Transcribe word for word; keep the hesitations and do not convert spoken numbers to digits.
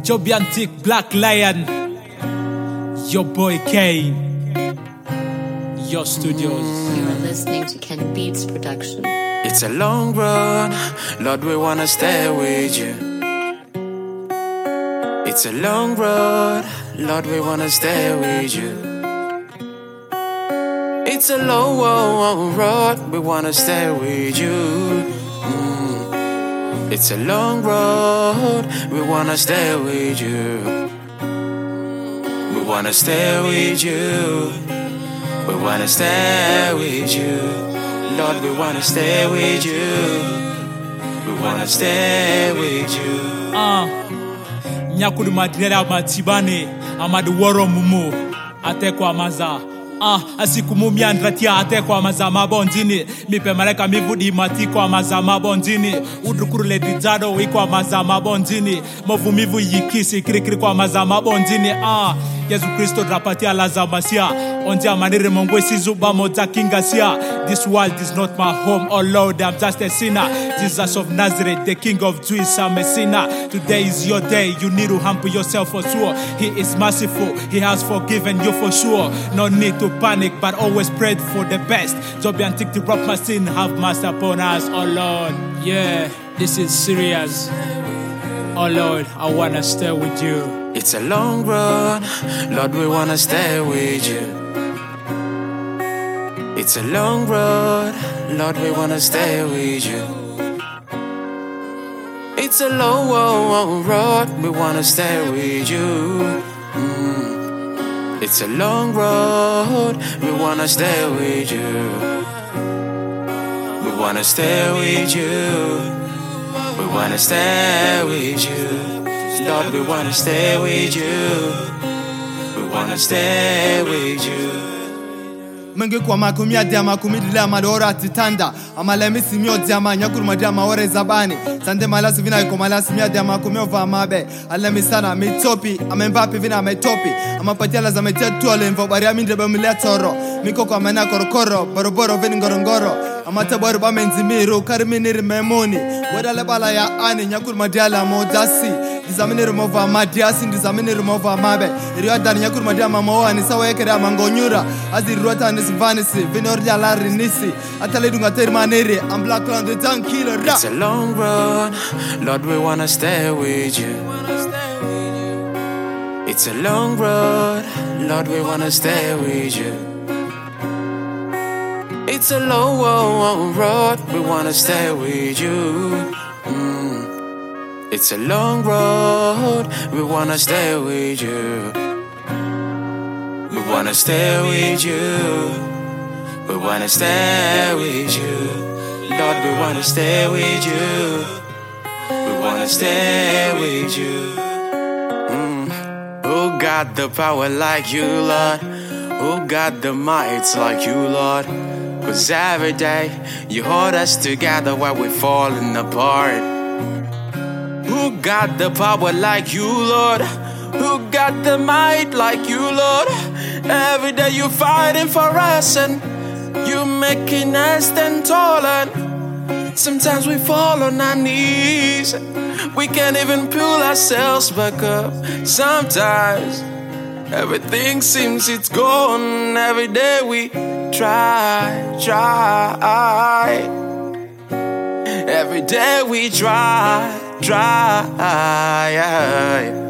Jobiantic, Black Lion, your boy Kane, your studios. You are listening to Ken Beats production. It's a long road, Lord, we wanna stay with you. It's a long road, Lord, we wanna stay with you. It's a long road, we wanna stay with you. Mm. It's a long road, we wanna stay with you. We wanna stay with you. We wanna stay with you. Lord, we wanna stay with you. We wanna stay with you. Ah, nyakudu madrera matibane, amadu woro mumu, ateko amaza. Ah, asiku mumi andratia ateko amaza mabondini. Mipe mareka mivudi matiko amaza mabondini. Udrukuru ledizado wiko amaza mabondini. Movu mivu yikisi kirikiri kwa amaza mabondini. Ah, Yesu Kristo drapatia laza masia. Ondia manire mongwe sizuba moza kingasia. This world is not my home, oh Lord, I'm just a sinner. Jesus of Nazareth, the King of Jews, I'm a sinner. Today is your day, you need to humble yourself for sure. He is merciful, He has forgiven you for sure. No need to panic, but always pray for the best. Jobiantic to rock my sin, have mercy upon us, oh Lord. Yeah, this is serious. Oh Lord, I wanna stay with you. It's a long road, Lord, we wanna stay with you. It's a long road, Lord, we wanna stay with you. It's a long road, we wanna stay with you. Mm. It's a long road, we wanna stay with you. We wanna stay with you. We wanna stay with you. Lord, we wanna stay with you. We wanna stay with you. Mengi kwa makumia dia makumidi la madora titanda amala misimio dia manyakuru madia maore zabani sande malasi vina iko malasi mia dia makumio va mabe ala misana mitopi amembapi vina metopi amapatia la zametia tu ale mvo baria minde be milia toro miko kwa mena korokoro boroboro vini ngorongoro amata boru ba menzimiru kariminiri memoni wada bala ya ani nyakuru madia la modasi dizamini remova madiasi dizamini remova mabe iriwa dani nyakuru madia mamawa ni sawa yekere amangonyura azi rota ni vanisi vinorja la rinisi ataledunga termanere am black land the tank killer. It's a long road, Lord, we wanna stay with you. It's a long road, Lord, we wanna stay with you. It's a long road, we wanna stay with you. Mm. It's a long road, we wanna stay with you. We wanna stay with you. We wanna stay with you. Lord, we wanna stay with you. We wanna stay with you. Mm. Who got the power like you, Lord? Who got the might like you, Lord? Cause every day you hold us together while we're falling apart. Who got the power like you, Lord? Who got the might like you, Lord? Every day you're fighting for us and you making us stand taller. Sometimes we fall on our knees. We can't even pull ourselves back up. Sometimes everything seems it's gone. Every day we try, try. Every day we try, try.